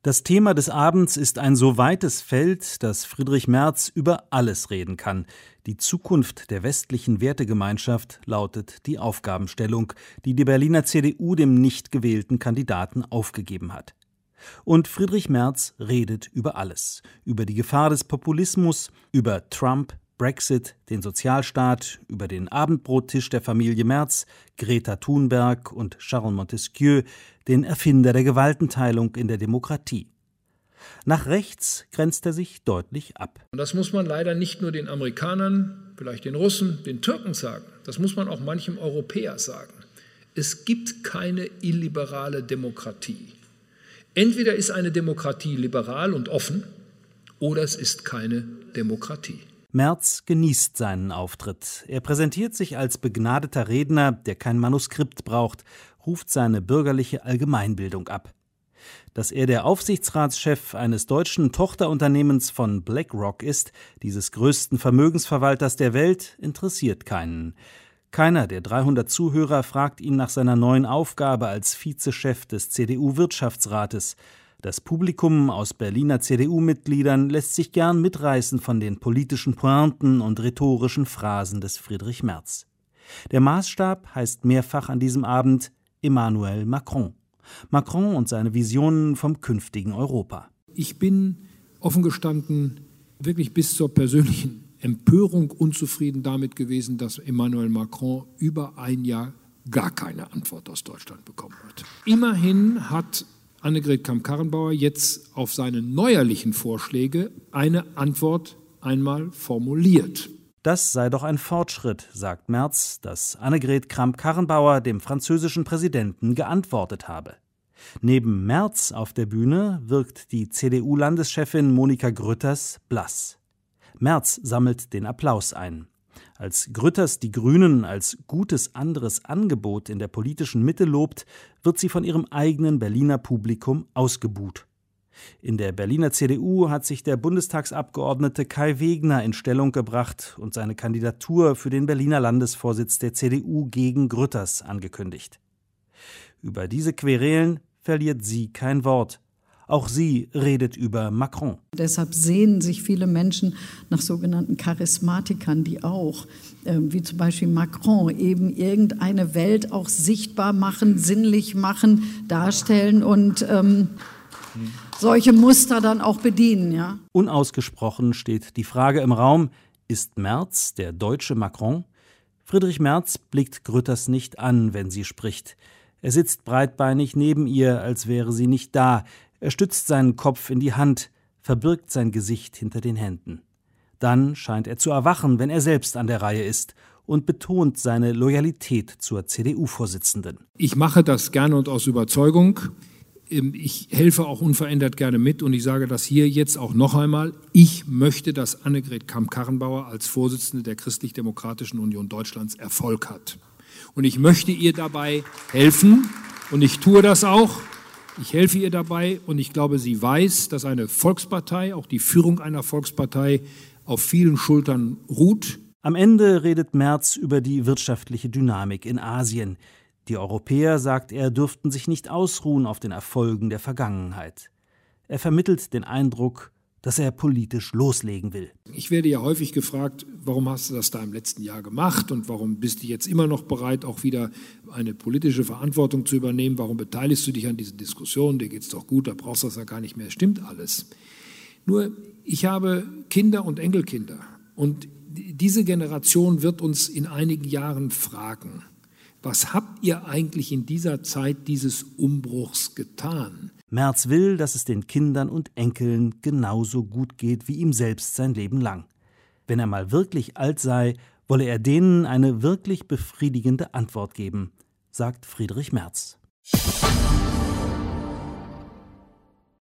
Das Thema des Abends ist ein so weites Feld, dass Friedrich Merz über alles reden kann. Die Zukunft der westlichen Wertegemeinschaft lautet die Aufgabenstellung, die die Berliner CDU dem nicht gewählten Kandidaten aufgegeben hat. Und Friedrich Merz redet über alles. Über die Gefahr des Populismus, über Trump, Brexit, den Sozialstaat, über den Abendbrottisch der Familie Merz, Greta Thunberg und Charles Montesquieu, den Erfinder der Gewaltenteilung in der Demokratie. Nach rechts grenzt er sich deutlich ab. Und das muss man leider nicht nur den Amerikanern, vielleicht den Russen, den Türken sagen. Das muss man auch manchem Europäer sagen. Es gibt keine illiberale Demokratie. Entweder ist eine Demokratie liberal und offen, oder es ist keine Demokratie. Merz genießt seinen Auftritt. Er präsentiert sich als begnadeter Redner, der kein Manuskript braucht, ruft seine bürgerliche Allgemeinbildung ab. Dass er der Aufsichtsratschef eines deutschen Tochterunternehmens von BlackRock ist, dieses größten Vermögensverwalters der Welt, interessiert keinen. Keiner der 300 Zuhörer fragt ihn nach seiner neuen Aufgabe als Vizechef des CDU-Wirtschaftsrates. Das Publikum aus Berliner CDU-Mitgliedern lässt sich gern mitreißen von den politischen Pointen und rhetorischen Phrasen des Friedrich Merz. Der Maßstab heißt mehrfach an diesem Abend Emmanuel Macron. Macron und seine Visionen vom künftigen Europa. Ich bin offen gestanden wirklich bis zur persönlichen Empörung unzufrieden damit gewesen, dass Emmanuel Macron über ein Jahr gar keine Antwort aus Deutschland bekommen hat. Immerhin hat Annegret Kramp-Karrenbauer jetzt auf seine neuerlichen Vorschläge eine Antwort einmal formuliert. Das sei doch ein Fortschritt, sagt Merz, dass Annegret Kramp-Karrenbauer dem französischen Präsidenten geantwortet habe. Neben Merz auf der Bühne wirkt die CDU-Landeschefin Monika Grütters blass. Merz sammelt den Applaus ein. Als Grütters die Grünen als gutes anderes Angebot in der politischen Mitte lobt, wird sie von ihrem eigenen Berliner Publikum ausgebuht. In der Berliner CDU hat sich der Bundestagsabgeordnete Kai Wegner in Stellung gebracht und seine Kandidatur für den Berliner Landesvorsitz der CDU gegen Grütters angekündigt. Über diese Querelen verliert sie kein Wort. Auch sie redet über Macron. Deshalb sehnen sich viele Menschen nach sogenannten Charismatikern, die auch, wie zum Beispiel Macron, eben irgendeine Welt auch sichtbar machen, sinnlich machen, darstellen und solche Muster dann auch bedienen. Ja? Unausgesprochen steht die Frage im Raum, ist Merz der deutsche Macron? Friedrich Merz blickt Grütters nicht an, wenn sie spricht. Er sitzt breitbeinig neben ihr, als wäre sie nicht da. Er stützt seinen Kopf in die Hand, verbirgt sein Gesicht hinter den Händen. Dann scheint er zu erwachen, wenn er selbst an der Reihe ist und betont seine Loyalität zur CDU-Vorsitzenden. Ich mache das gerne und aus Überzeugung. Ich helfe auch unverändert gerne mit und ich sage das hier jetzt auch noch einmal. Ich möchte, dass Annegret Kramp-Karrenbauer als Vorsitzende der Christlich-Demokratischen Union Deutschlands Erfolg hat. Und ich möchte ihr dabei helfen und ich tue das auch. Ich helfe ihr dabei und ich glaube, sie weiß, dass eine Volkspartei, auch die Führung einer Volkspartei, auf vielen Schultern ruht. Am Ende redet Merz über die wirtschaftliche Dynamik in Asien. Die Europäer, sagt er, dürften sich nicht ausruhen auf den Erfolgen der Vergangenheit. Er vermittelt den Eindruck, dass er politisch loslegen will. Ich werde ja häufig gefragt, warum hast du das da im letzten Jahr gemacht und warum bist du jetzt immer noch bereit, auch wieder eine politische Verantwortung zu übernehmen? Warum beteiligst du dich an diesen Diskussionen? Dir geht's doch gut, da brauchst du das ja gar nicht mehr. Stimmt alles. Nur, ich habe Kinder und Enkelkinder und diese Generation wird uns in einigen Jahren fragen, was habt ihr eigentlich in dieser Zeit dieses Umbruchs getan? Merz will, dass es den Kindern und Enkeln genauso gut geht wie ihm selbst sein Leben lang. Wenn er mal wirklich alt sei, wolle er denen eine wirklich befriedigende Antwort geben, sagt Friedrich Merz.